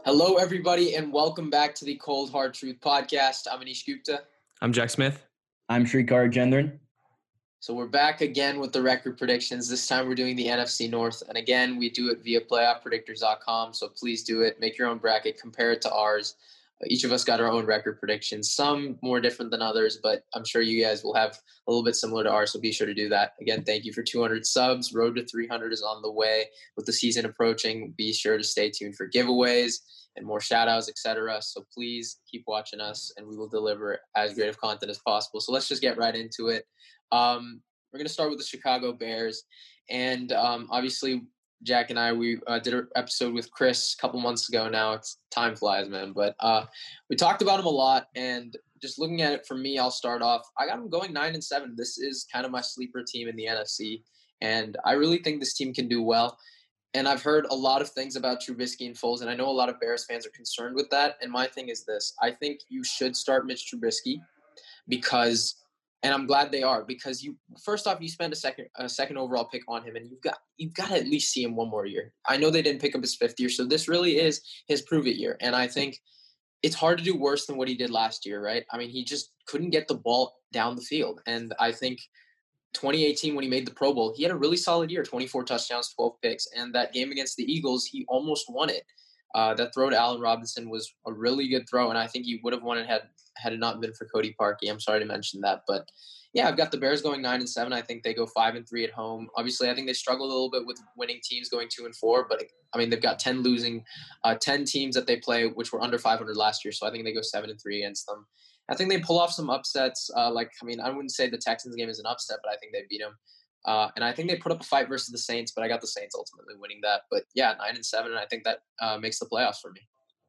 Hello, everybody, and welcome back to the Cold Hard Truth Podcast. I'm Anish Gupta. I'm Jack Smith. I'm Shrikar Gendran. So we're back again with the record predictions. This time we're doing the NFC North. And again, we do it via playoffpredictors.com. So please do it. Make your own bracket. Compare it to ours. Each of us got our own record predictions, some more different than others, but I'm sure you guys will have a little bit similar to ours, so be sure to do that. Again, thank you for 200 subs. Road to 300 is on the way. With the season approaching, be sure to stay tuned for giveaways and more shout-outs, etc. So please keep watching us, and we will deliver as great of content as possible. So let's just get right into it. We're going to start with the Chicago Bears, and obviously – Jack and I, we did an episode with Chris a couple months ago now. Time flies, man. But we talked about him a lot, and just looking at it for me, I'll start off. I got him going 9-7. This is kind of my sleeper team in the NFC, and I really think this team can do well. And I've heard a lot of things about Trubisky and Foles, and I know a lot of Bears fans are concerned with that. And my thing is this. I think you should start Mitch Trubisky because – and I'm glad they are, because you spent a second overall pick on him, and you've got to at least see him one more year. I know they didn't pick up his fifth year, so this really is his prove it year. And I think it's hard to do worse than what he did last year, right? I mean, he just couldn't get the ball down the field. And I think 2018, when he made the Pro Bowl, he had a really solid year, 24 touchdowns, 12 picks. And that game against the Eagles, he almost won it. That throw to Allen Robinson was a really good throw, and I think he would have won it had it not been for Cody Parkey. I'm sorry to mention that, but yeah, I've got the Bears going 9-7. I think they go 5-3 at home. Obviously, I think they struggled a little bit with winning teams going 2-4, but I mean they've got 10 teams that they play which were under 500 last year, so I think they go 7-3 against them. I think they pull off some upsets. I wouldn't say the Texans game is an upset, but I think they beat them. And I think they put up a fight versus the Saints, but I got the Saints ultimately winning that. But yeah, 9-7, and I think that makes the playoffs for me.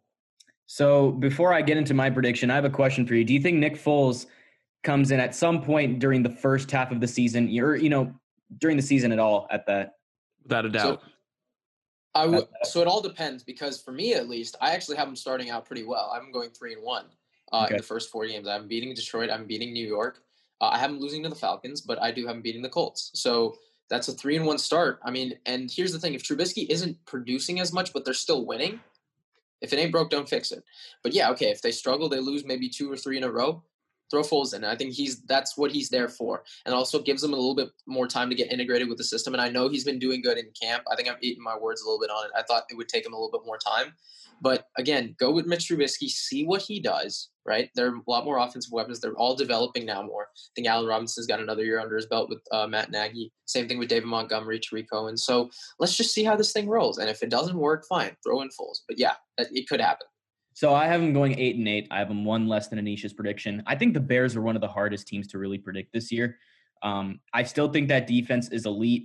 So before I get into my prediction, I have a question for you. Do you think Nick Foles comes in at some point during the first half of the season, or during the season at all? At that, without a doubt. So it all depends, because for me at least, I actually have him starting out pretty well. I'm going 3-1 in the first 4 games. I'm beating Detroit. I'm beating New York. I have him losing to the Falcons, but I do have him beating the Colts. So that's a 3-1 start. I mean, and here's the thing. If Trubisky isn't producing as much, but they're still winning, if it ain't broke, don't fix it. But yeah, okay, if they struggle, they lose maybe 2 or 3 in a row, throw Foles in. I think that's what he's there for. And also gives him a little bit more time to get integrated with the system. And I know he's been doing good in camp. I think I've eaten my words a little bit on it. I thought it would take him a little bit more time. But again, go with Mitch Trubisky, see what he does, right? There are a lot more offensive weapons. They're all developing now more. I think Allen Robinson's got another year under his belt with Matt Nagy. Same thing with David Montgomery, Tariq Cohen. So let's just see how this thing rolls. And if it doesn't work, fine, throw in Foles. But yeah, it could happen. So I have him going 8-8. I have him one less than Anish's prediction. I think the Bears are one of the hardest teams to really predict this year. I still think that defense is elite.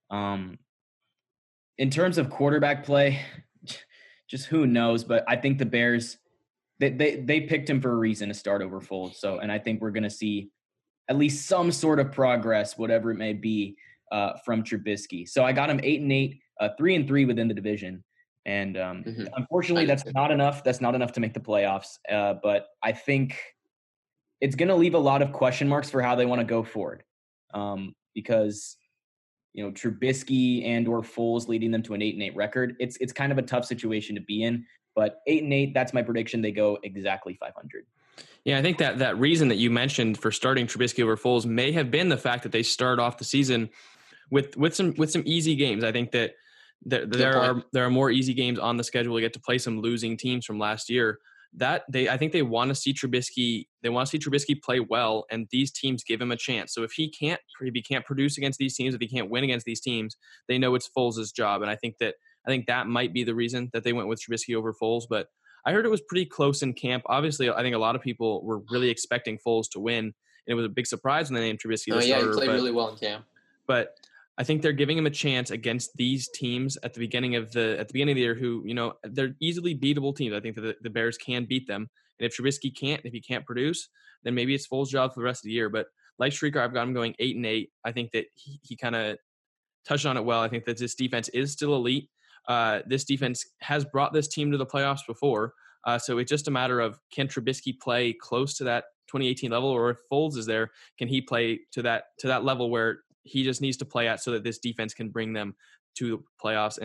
In terms of quarterback play, just who knows? But I think the Bears, they picked him for a reason to start over Foles. So, and I think we're going to see at least some sort of progress, whatever it may be, from Trubisky. So I got him 8-8, 3-3 within the division. And unfortunately, that's not enough. That's not enough to make the playoffs. But I think it's going to leave a lot of question marks for how they want to go forward. Because, Trubisky and or Foles leading them to an 8-8 record, it's kind of a tough situation to be in. But 8-8, that's my prediction. They go exactly 500. Yeah, I think that reason that you mentioned for starting Trubisky over Foles may have been the fact that they start off the season with some easy games. I think that there are more easy games on the schedule. We get to play some losing teams from last year. I think they want to see Trubisky. They want to see Trubisky play well, and these teams give him a chance. So if he can't produce against these teams, if he can't win against these teams, they know it's Foles' job. And I think that might be the reason that they went with Trubisky over Foles. But I heard it was pretty close in camp. Obviously, I think a lot of people were really expecting Foles to win, and it was a big surprise when they named Trubisky the starter. He played really well in camp. But I think they're giving him a chance against these teams at the beginning of the year who, they're easily beatable teams. I think that the Bears can beat them. And if Trubisky if he can't produce, then maybe it's Foles' job for the rest of the year. But like Shrikar, I've got him going 8-8. I think that he kind of touched on it well. I think that this defense is still elite. This defense has brought this team to the playoffs before. So it's just a matter of, can Trubisky play close to that 2018 level, or if Foles is there, can he play to that level where he just needs to play at so that this defense can bring them to the playoffs? And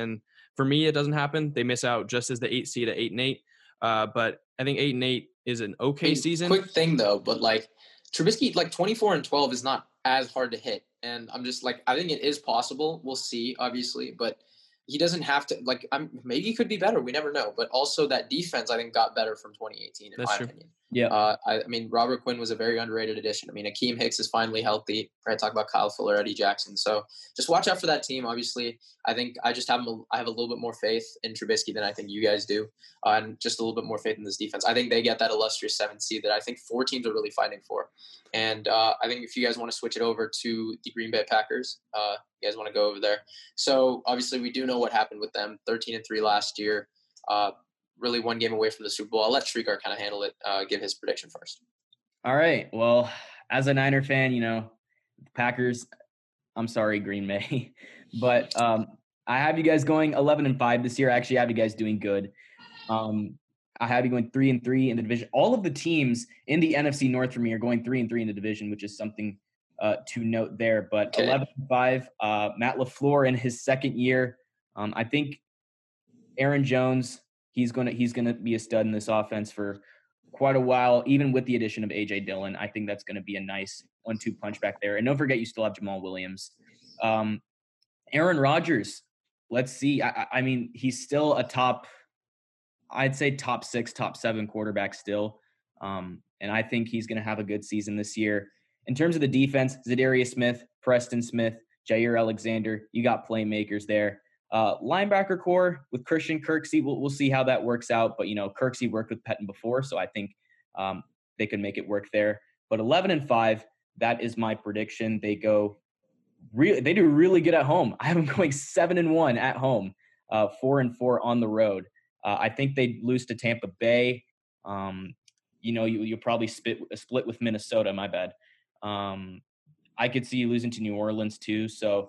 For me, it doesn't happen. They miss out just as the 8 seed at 8-8. But I think 8-8 is an okay season. Quick thing though, but like Trubisky, like 24-12 is not as hard to hit. And I'm just like, I think it is possible. We'll see, obviously, but he doesn't have to, like, maybe he could be better. We never know. But also that defense, I think, got better from 2018, in my opinion. Yeah. I mean, Robert Quinn was a very underrated addition. I mean, Akeem Hicks is finally healthy. Right, talk about Kyle Fuller, Eddie Jackson. So just watch out for that team. Obviously, I think I have a little bit more faith in Trubisky than I think you guys do, and just a little bit more faith in this defense. I think they get that illustrious 7th seed that I think 4 teams are really fighting for. And I think if you guys want to switch it over to the Green Bay Packers, you guys want to go over there. So obviously, we do know what happened with them. 13-3 last year. Really one game away from the Super Bowl. I'll let Shrikar kind of handle it, give his prediction first. All right. Well, as a Niner fan, Packers, I'm sorry, Green Bay, but I have you guys going 11-5 this year. I actually have you guys doing good. I have you going 3-3 in the division. All of the teams in the NFC North for me are going 3-3 in the division, which is something to note there. But 11-5, Matt LaFleur in his second year. I think Aaron Jones, he's gonna be a stud in this offense for quite a while, even with the addition of A.J. Dillon. I think that's going to be a nice 1-2 punch back there. And don't forget, you still have Jamal Williams. Aaron Rodgers, let's see. I mean, he's still a top 6, top 7 quarterback still. And I think he's going to have a good season this year. In terms of the defense, Zadarius Smith, Preston Smith, Jair Alexander, you got playmakers there. Linebacker core with Christian Kirksey, we'll see how that works out. But, Kirksey worked with Pettin before, so I think they can make it work there. But 11-5, that is my prediction. They do really good at home. I have them going 7-1 at home, 4-4 on the road. I think they lose to Tampa Bay. You'll probably split with Minnesota. My bad. I could see you losing to New Orleans too. So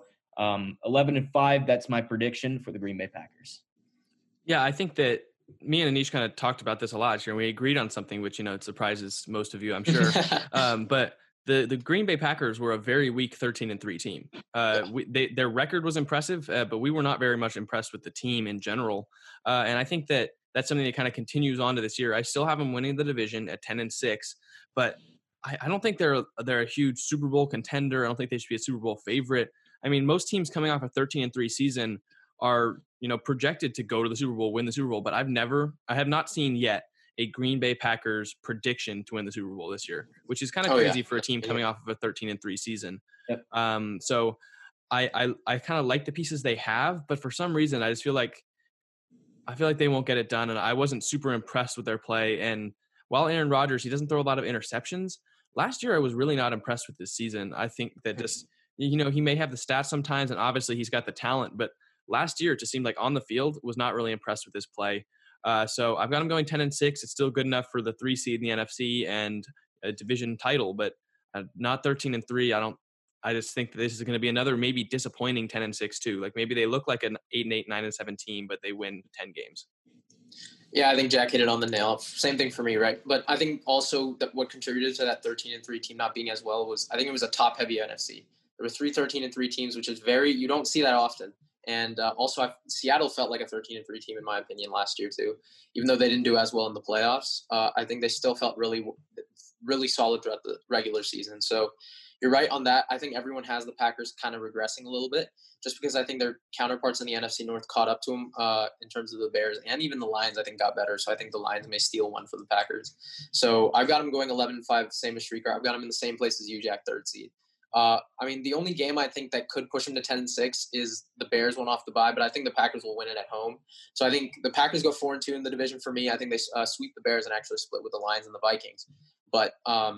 11-5. That's my prediction for the Green Bay Packers. Yeah, I think that me and Anish kind of talked about this a lot. We agreed on something, which it surprises most of you, I'm sure. But the Green Bay Packers were a very weak 13-3 team. Their record was impressive, but we were not very much impressed with the team in general. And I think that that's something that kind of continues on to this year. I still have them winning the division at 10-6, but I don't think they're a huge Super Bowl contender. I don't think they should be a Super Bowl favorite. I mean, most teams coming off a 13-3 season are, projected to go to the Super Bowl, win the Super Bowl, but I have not seen yet a Green Bay Packers prediction to win the Super Bowl this year, which is kind of crazy for a team coming off of a 13-3 season. Yep. So I kind of like the pieces they have, but for some reason I feel like they won't get it done. And I wasn't super impressed with their play. And while Aaron Rodgers, he doesn't throw a lot of interceptions. Last year, I was really not impressed with this season. I think that just, he may have the stats sometimes, and obviously he's got the talent, but last year it just seemed like on the field was not really impressed with his play. So I've got him going 10-6. It's still good enough for the 3 seed in the NFC and a division title, but not 13-3. I just think that this is going to be another maybe disappointing 10-6 too. Like maybe they look like an 8-8, 9-7 team, but they win 10 games. Yeah, I think Jack hit it on the nail. Same thing for me, right? But I think also that what contributed to that 13-3 team not being as well was I think it was a top-heavy NFC. There were 3 13-3 teams, which is you don't see that often. And also, Seattle felt like a 13-3 team, in my opinion, last year, too. Even though they didn't do as well in the playoffs, I think they still felt really, really solid throughout the regular season. So you're right on that. I think everyone has the Packers kind of regressing a little bit just because I think their counterparts in the NFC North caught up to them in terms of the Bears, and even the Lions, I think, got better. So I think the Lions may steal one for the Packers. So I've got them going 11-5, same as Shrikar. I've got them in the same place as you, Jack, 3rd seed. I mean, the only game I think that could push them to 10-6 is the Bears one off the bye, but I think the Packers will win it at home. So I think the Packers go 4-2 in the division for me. I think they sweep the Bears and actually split with the Lions and the Vikings. But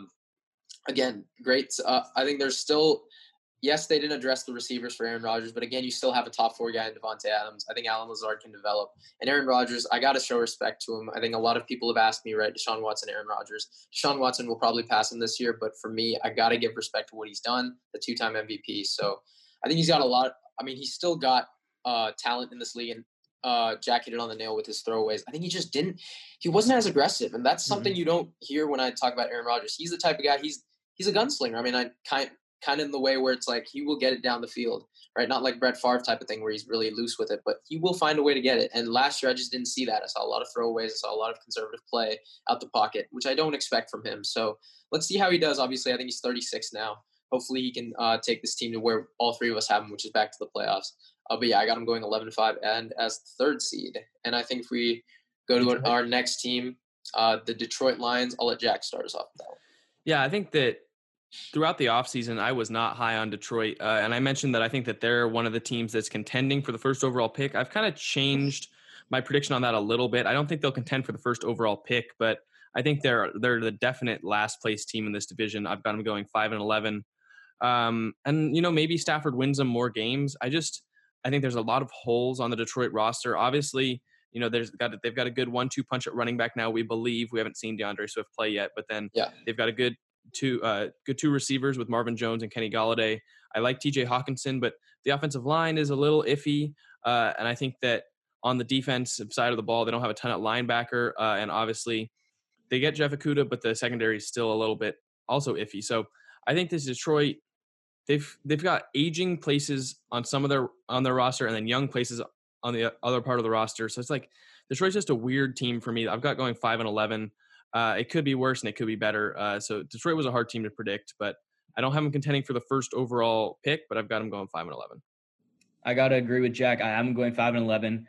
again, great. I think there's still – yes, they didn't address the receivers for Aaron Rodgers, but again, you still have a top 4 guy in Devontae Adams. I think Allen Lazard can develop. And Aaron Rodgers, I got to show respect to him. I think a lot of people have asked me, right, Deshaun Watson, Aaron Rodgers. Deshaun Watson will probably pass him this year, but for me, I got to give respect to what he's done, the 2-time MVP. So I think he's got a lot – I mean, he's still got talent in this league, and Jack hit it on the nail with his throwaways. I think he wasn't as aggressive, and that's something you don't hear when I talk about Aaron Rodgers. He's the type of guy, he's a gunslinger. I mean, kind of in the way where it's like he will get it down the field, right? Not like Brett Favre type of thing where he's really loose with it, but he will find a way to get it. And last year I just didn't see that. I saw a lot of throwaways. I saw a lot of conservative play out the pocket, which I don't expect from him. So let's see how he does. Obviously, I think he's 36 now. Hopefully he can take this team to where all three of us have him, which is back to the playoffs. But yeah, I got him going 11-5 and as the third seed. And I think if we go to our next team, the Detroit Lions, I'll let Jack start us off with that one. Yeah, I think that throughout the offseason, I was not high on Detroit. And I mentioned that I think that they're one of the teams that's contending for the first overall pick. I've kind of changed my prediction on that a little bit. I don't think they'll contend for the first overall pick, but I think they're the definite last place team in this division. I've got them going 5-11. And, maybe Stafford wins them more games. I think there's a lot of holes on the Detroit roster. Obviously, they've got a good 1-2 punch at running back now. We believe we haven't seen DeAndre Swift play yet, but then they've got a good two receivers with Marvin Jones and Kenny Golladay. I like TJ Hawkinson, but the offensive line is a little iffy. And I think that on the defensive side of the ball, they don't have a ton at linebacker. And obviously they get Jeff Okudah, but the secondary is still a little bit also iffy. So I think this Detroit, they've got aging places on their roster and then young places on the other part of the roster. So it's like Detroit's just a weird team for me. I've got going 5-11. It could be worse and it could be better. So Detroit was a hard team to predict, but I don't have them contending for the first overall pick, but I've got them going 5-11. I got to agree with Jack. I am going 5-11.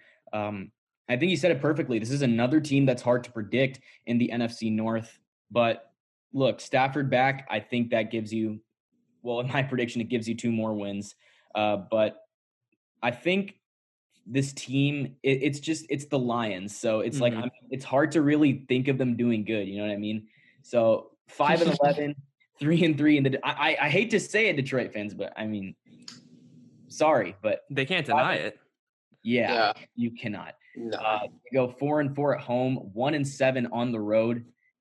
I think you said it perfectly. This is another team that's hard to predict in the NFC North. But look, Stafford back, I think that gives you, well, in my prediction, it gives you 2 more wins. But I think this team, it's the Lions. So it's like, it's hard to really think of them doing good. You know what I mean? So 5-11, 3-3. I hate to say it, Detroit fans, but I mean, sorry, but they can't deny it. Yeah, you cannot. No. You go 4-4 at home, 1-7 on the road.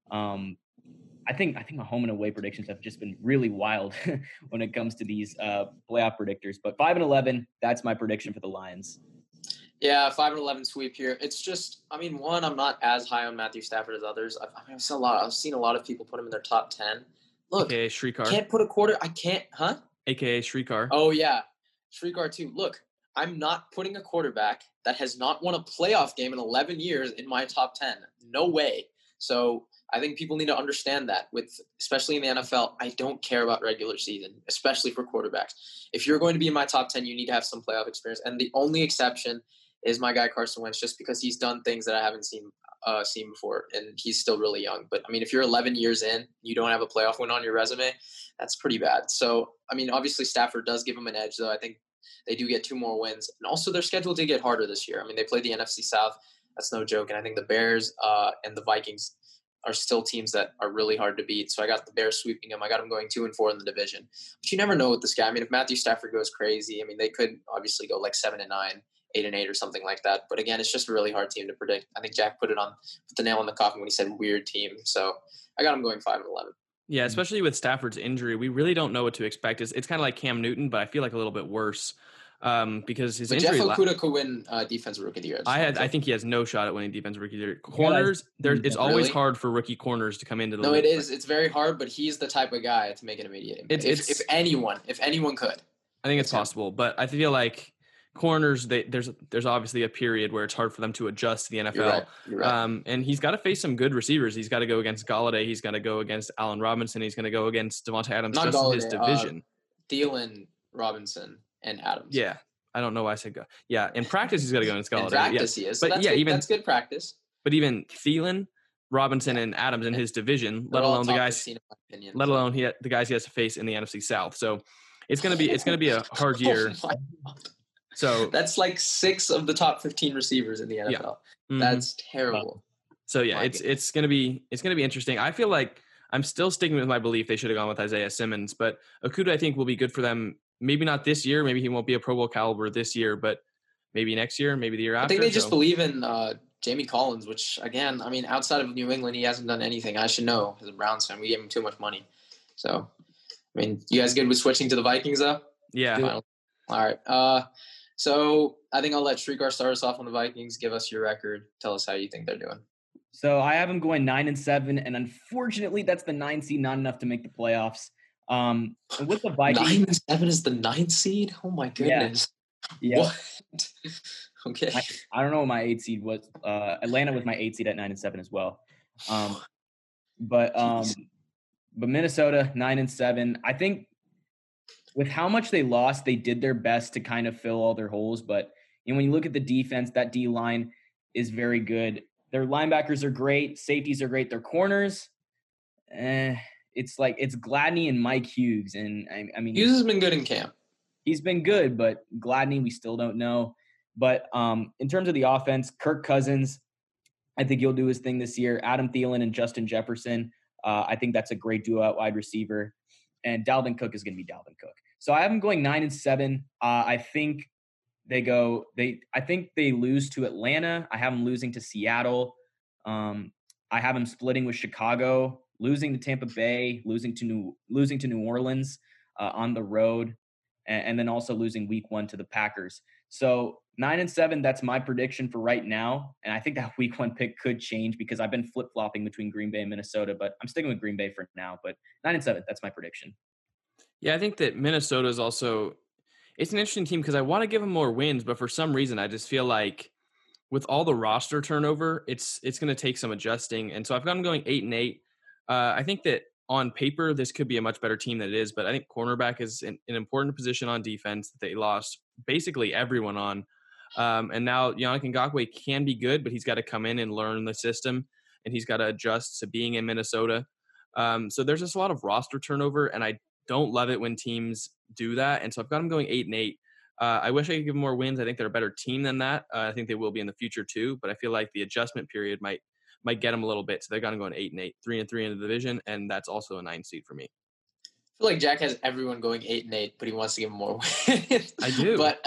I think my home and away predictions have just been really wild when it comes to these playoff predictors. But 5-11, that's my prediction for the Lions. Yeah, 5-11 sweep here. It's just, one, I'm not as high on Matthew Stafford as others. I've seen a lot of people put him in their top 10. Look, AKA Shrikar. Can't put a quarter. I can't, huh? AKA Shrikar. Oh yeah, Shrikar too. Look, I'm not putting a quarterback that has not won a playoff game in 11 years in my top 10. No way. So I think people need to understand that especially in the NFL, I don't care about regular season, especially for quarterbacks. If you're going to be in my top 10, you need to have some playoff experience. And the only exception is my guy Carson Wentz, just because he's done things that I haven't seen before, and he's still really young. But if you're 11 years in, you don't have a playoff win on your resume, that's pretty bad. So obviously Stafford does give him an edge, though. I think they do get 2 more wins, and also their schedule did get harder this year. They played the NFC South. That's no joke. And I think the Bears and the Vikings are still teams that are really hard to beat. So I got the Bears sweeping them. I got them going 2-4 in the division. But you never know with this guy. If Matthew Stafford goes crazy, they could obviously go like 7-9, 8-8 or something like that. But again, it's just a really hard team to predict. I think Jack put the nail in the coffin when he said weird team. So I got him going 5-11. Yeah, especially with Stafford's injury, we really don't know what to expect. It's kind of like Cam Newton, but I feel like a little bit worse. Because his injury. Jeff Okudah could win Defensive Rookie of the Year. I think he has no shot at winning Defensive Rookie of the Year. Corners, it's always hard for rookie corners to come into the league. No, it is. It's very hard, but he's the type of guy to make an immediate impact. If anyone could. I think it's possible, but I feel like corners, there's obviously a period where it's hard for them to adjust to the NFL. You're right. And he's got to face some good receivers. He's got to go against Golladay. He's got to go against Allen Robinson. He's going to go against Devontae Adams in his division. Thielen, Robinson, and Adams. Yeah. I don't know why I said go. Yeah, in practice he's got to go against Golladay. In practice he is. So but that's good practice. But even Thielen, Robinson, and Adams in his division, let alone the guys he has to face in the NFC South. So it's gonna be a hard year. So that's like 6 of the top 15 receivers in the NFL. Yeah. Mm-hmm. That's terrible. So yeah, it's gonna be interesting. I feel like I'm still sticking with my belief they should have gone with Isaiah Simmons, but Okudah I think will be good for them. Maybe not this year. Maybe he won't be a Pro Bowl caliber this year, but maybe next year, maybe the year after. I think they just believe in Jamie Collins, which, again, outside of New England, he hasn't done anything. I should know as a Browns fan. We gave him too much money. So, you guys good with switching to the Vikings, though? Yeah. All right. So I think I'll let Shrikar start us off on the Vikings. Give us your record. Tell us how you think they're doing. So I have them going 9-7, and unfortunately, that's the 9 seed, not enough to make the playoffs. And with the 9-7 is the 9th seed. Oh my goodness! Yeah. What? Okay. I don't know what my 8 seed was. Atlanta was my 8 seed at 9-7 as well. But Minnesota 9-7. I think with how much they lost, they did their best to kind of fill all their holes. But when you look at the defense, that D line is very good. Their linebackers are great. Safeties are great. Their corners, it's Gladney and Mike Hughes. And I mean, Hughes has been good in camp. He's been good, but Gladney, we still don't know. But in terms of the offense, Kirk Cousins, I think he'll do his thing this year. Adam Thielen and Justin Jefferson, I think that's a great duo at wide receiver. And Dalvin Cook is going to be Dalvin Cook. So I have them going 9-7. I think they lose to Atlanta. I have them losing to Seattle. I have them splitting with Chicago, losing to Tampa Bay, losing to New Orleans on the road, and then also losing week 1 to the Packers. So 9-7, that's my prediction for right now. And I think that week 1 pick could change because I've been flip-flopping between Green Bay and Minnesota, but I'm sticking with Green Bay for now. But 9-7, that's my prediction. Yeah, I think that Minnesota is also – it's an interesting team because I want to give them more wins, but for some reason I just feel like with all the roster turnover, it's going to take some adjusting. And so I've got them going 8-8. I think that on paper, this could be a much better team than it is, but I think cornerback is an important position on defense that they lost basically everyone on. And now Yannick Ngakoue can be good, but he's got to come in and learn the system, and he's got to adjust to being in Minnesota. So there's just a lot of roster turnover, and I don't love it when teams do that. And so I've got them going 8-8. I wish I could give them more wins. I think they're a better team than that. I think they will be in the future too, but I feel like the adjustment period might get them a little bit. So they're going 8-8, 3-3 in the division, and that's also a 9 seed for me. I feel like Jack has everyone going 8-8, but he wants to give them more wins. I do. But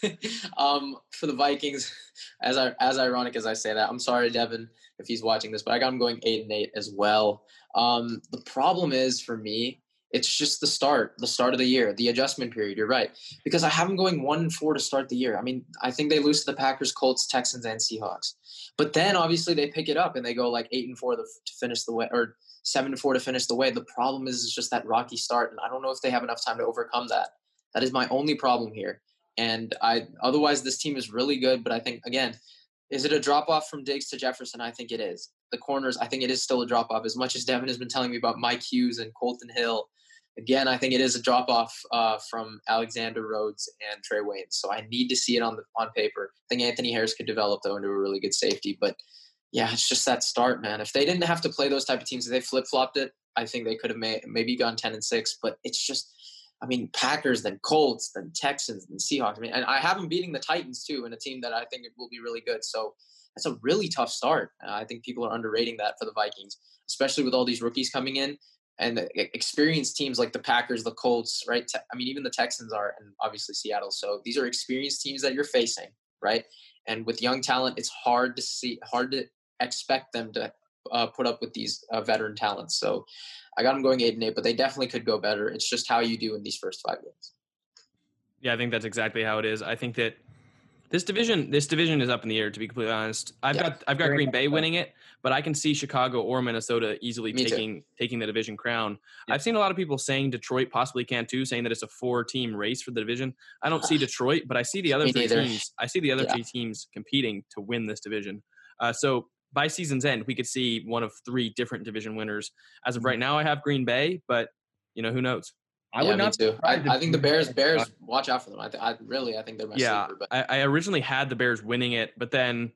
for the Vikings, as ironic as I say that, I'm sorry, Devin, if he's watching this, but I got him going 8-8 as well. The problem is for me, it's just the start of the year, the adjustment period. You're right, because I have them going 1-4 to start the year. I mean, I think they lose to the Packers, Colts, Texans, and Seahawks, but then obviously they pick it up and they go like 8-4 to finish the way, or 7-4 to finish the way. The problem is just that rocky start, and I don't know if they have enough time to overcome that. That is my only problem here. And otherwise this team is really good, but I think, again, is it a drop-off from Diggs to Jefferson? I think it is. The corners, I think it is still a drop-off. As much as Devin has been telling me about Mike Hughes and Colton Hill, again, I think it is a drop-off from Alexander Rhodes and Trey Waynes. So I need to see it on paper. I think Anthony Harris could develop, though, into a really good safety. But, yeah, it's just that start, man. If they didn't have to play those type of teams, if they flip-flopped it, I think they could have maybe gone 10-6. But it's just – I mean, Packers, then Colts, then Texans, then Seahawks. I mean, and I have them beating the Titans, too, in a team that I think will be really good. So that's a really tough start. I think people are underrating that for the Vikings, especially with all these rookies coming in. And the experienced teams like the Packers, the Colts, right? I mean, even the Texans are, and obviously Seattle. So these are experienced teams that you're facing, right? And with young talent, it's hard to expect them to put up with these veteran talents. So I got them going 8-8, but they definitely could go better. It's just how you do in these first 5 games. Yeah, I think that's exactly how it is. I think that this division is up in the air, to be completely honest. I've got Green Bay winning it, but I can see Chicago or Minnesota easily taking the division crown. Yeah. I've seen a lot of people saying Detroit possibly can too, saying that it's a 4-team race for the division. I don't see Detroit, but I see the other three teams. I see the other three teams competing to win this division. So by season's end, we could see one of 3 different division winners. As of right now, I have Green Bay, but who knows? I would not. Me too. I think the Bears. Watch out for them. I think they're my sleeper. But I originally had the Bears winning it, but then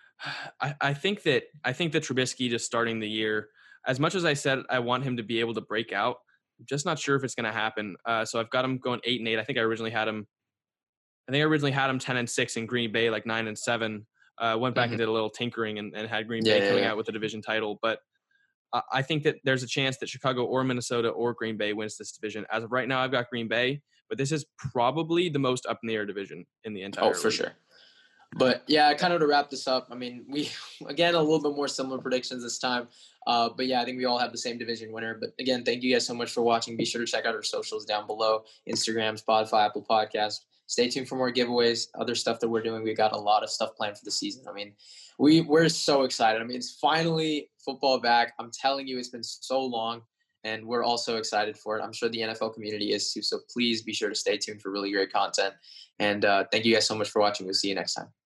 I think that Trubisky just starting the year, as much as I said I want him to be able to break out, I'm just not sure if it's going to happen. So I've got him going 8-8. I think I originally had him 10-6 in Green Bay, like 9-7. Went back and did a little tinkering and had Green Bay coming out with the division title, but. I think that there's a chance that Chicago or Minnesota or Green Bay wins this division. As of right now, I've got Green Bay, but this is probably the most up in the air division in the entire league. For sure. But yeah, kind of to wrap this up, I mean, we, again, a little bit more similar predictions this time. But yeah, I think we all have the same division winner. But again, thank you guys so much for watching. Be sure to check out our socials down below: Instagram, Spotify, Apple Podcasts. Stay tuned for more giveaways, other stuff that we're doing. We got a lot of stuff planned for the season. I mean, we're so excited. I mean, it's finally football back. I'm telling you, it's been so long. and we're also excited for it. I'm sure the NFL community is too. So please be sure to stay tuned for really great content. And thank you guys so much for watching. We'll see you next time.